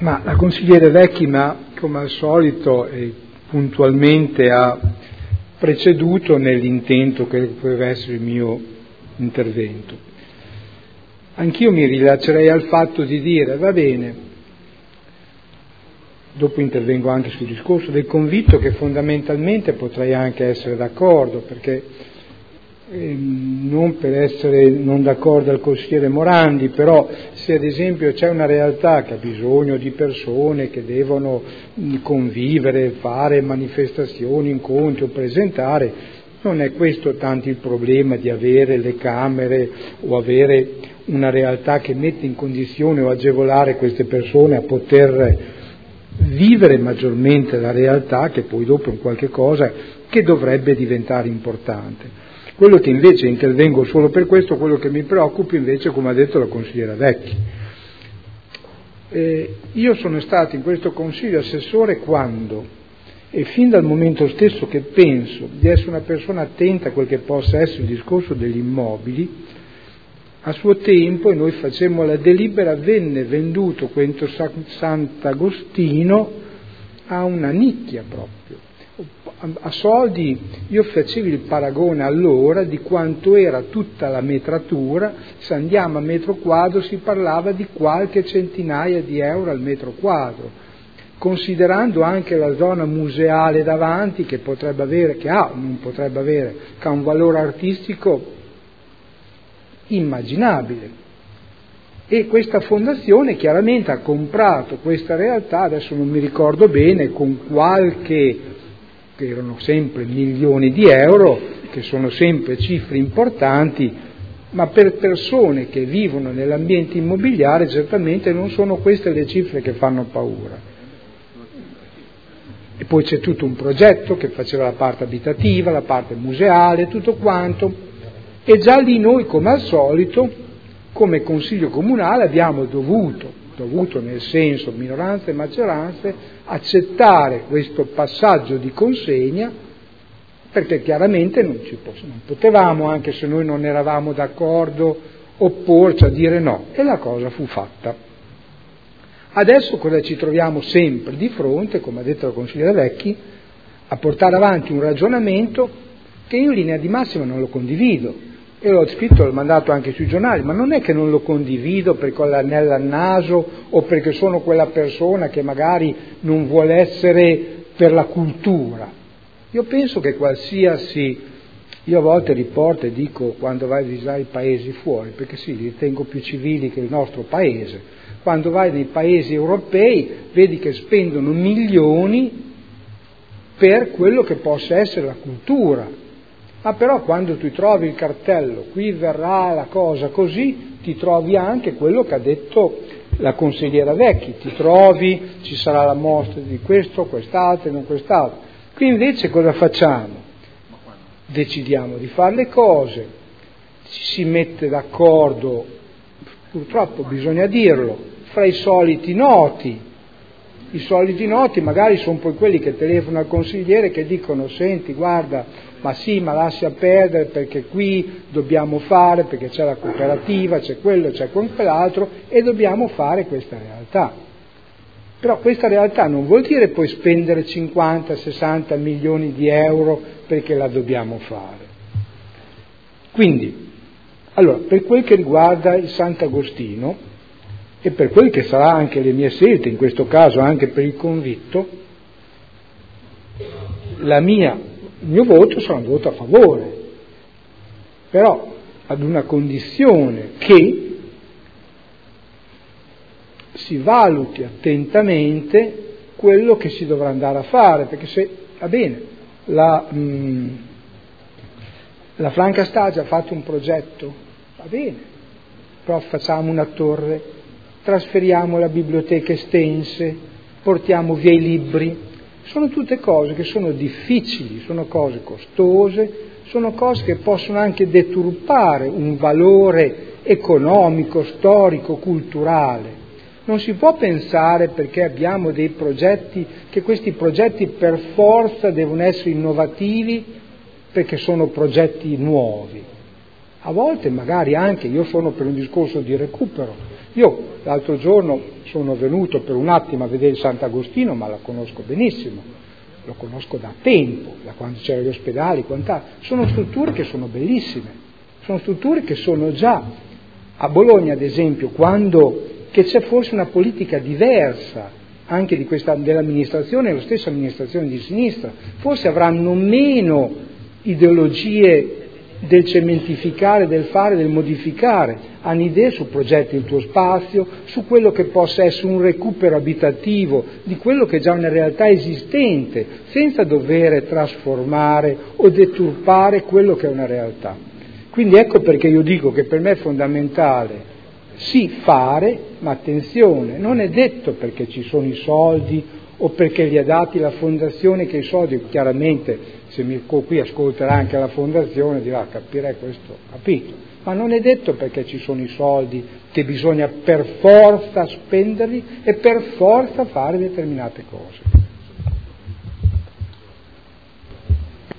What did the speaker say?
Ma la consigliere Vecchi come al solito puntualmente ha preceduto nell'intento che poteva essere il mio intervento. Anch'io mi rilaccerei al fatto di dire, va bene, dopo intervengo anche sul discorso del convitto, che fondamentalmente potrei anche essere d'accordo, perché non per essere non d'accordo al consigliere Morandi, però se ad esempio c'è una realtà che ha bisogno di persone che devono convivere, fare manifestazioni, incontri o presentare, non è questo tanto il problema di avere le camere o avere una realtà che mette in condizione o agevolare queste persone a poter vivere maggiormente la realtà, che poi dopo è un qualche cosa che dovrebbe diventare importante. Quello che invece intervengo solo per questo, quello che mi preoccupa invece, come ha detto la consigliera Vecchi. Io sono stato in questo consiglio assessore quando, e fin dal momento stesso che penso di essere una persona attenta a quel che possa essere il discorso degli immobili, a suo tempo, e noi facemmo la delibera, venne venduto questo Sant'Agostino a una nicchia proprio. A soldi, io facevo il paragone allora di quanto era tutta la metratura, se andiamo a metro quadro si parlava di qualche centinaia di euro al metro quadro, considerando anche la zona museale davanti che potrebbe avere, che ha un valore artistico immaginabile. E questa fondazione chiaramente ha comprato questa realtà, adesso non mi ricordo bene, con qualche, che erano sempre milioni di euro, che sono sempre cifre importanti, ma per persone che vivono nell'ambiente immobiliare certamente non sono queste le cifre che fanno paura. E poi c'è tutto un progetto che faceva la parte abitativa, la parte museale, tutto quanto, e già lì noi, come al solito, come Consiglio Comunale abbiamo dovuto nel senso minoranze e maggioranze, accettare questo passaggio di consegna, perché chiaramente non potevamo, anche se noi non eravamo d'accordo, opporci a dire no, e la cosa fu fatta. Adesso cosa ci troviamo sempre di fronte, come ha detto la consigliera Vecchi, a portare avanti un ragionamento che io in linea di massima non lo condivido. E l'ho scritto, l'ho mandato anche sui giornali, ma non è che non lo condivido perché ho l'anello al naso o perché sono quella persona che magari non vuole essere per la cultura. Io penso che io a volte riporto e dico quando vai a visitare i paesi fuori, perché sì, li ritengo più civili che il nostro paese, quando vai nei paesi europei vedi che spendono milioni per quello che possa essere la cultura. Ma però quando tu trovi il cartello, qui verrà la cosa così, ti trovi anche quello che ha detto la consigliera Vecchi, ci sarà la mostra di questo, quest'altro e non quest'altro. Qui invece cosa facciamo? Decidiamo di fare le cose, ci si mette d'accordo, purtroppo bisogna dirlo, fra i soliti noti. I soliti noti magari sono poi quelli che telefonano al consigliere che dicono: senti, guarda, ma sì, ma lascia perdere perché qui dobbiamo fare, perché c'è la cooperativa, c'è quello, c'è quell'altro e dobbiamo fare questa realtà. Però questa realtà non vuol dire poi spendere 50-60 milioni di euro perché la dobbiamo fare. Quindi, allora, per quel che riguarda il Sant'Agostino e per quel che sarà anche le mie scelte, in questo caso anche per il convitto, il mio voto sarà un voto a favore, però ad una condizione che si valuti attentamente quello che si dovrà andare a fare, perché se, va bene, la Franca Stagi ha fatto un progetto, va bene, però facciamo una torre, trasferiamo la biblioteca estense, portiamo via i libri. Sono tutte cose che sono difficili, sono cose costose, sono cose che possono anche deturpare un valore economico, storico, culturale. Non si può pensare, perché abbiamo dei progetti, che questi progetti per forza devono essere innovativi perché sono progetti nuovi. A volte magari anche, io sono per un discorso di recupero, Io l'altro giorno sono venuto per un attimo a vedere Sant'Agostino, ma la conosco benissimo, lo conosco da tempo, da quando c'erano gli ospedali, sono strutture che sono bellissime, sono strutture che sono già, a Bologna ad esempio, che c'è forse una politica diversa anche dell'amministrazione, la stessa amministrazione di sinistra, forse avranno meno ideologie del cementificare, del fare, del modificare, hanno idee su progetti il tuo spazio, su quello che possa essere un recupero abitativo di quello che è già una realtà esistente, senza dover trasformare o deturpare quello che è una realtà. Quindi ecco perché io dico che per me è fondamentale sì fare, ma attenzione, non è detto perché ci sono i soldi o perché li ha dati la fondazione che i soldi, chiaramente se qui ascolterà anche la fondazione dirà capirei questo, capito, ma non è detto perché ci sono i soldi che bisogna per forza spenderli e per forza fare determinate cose.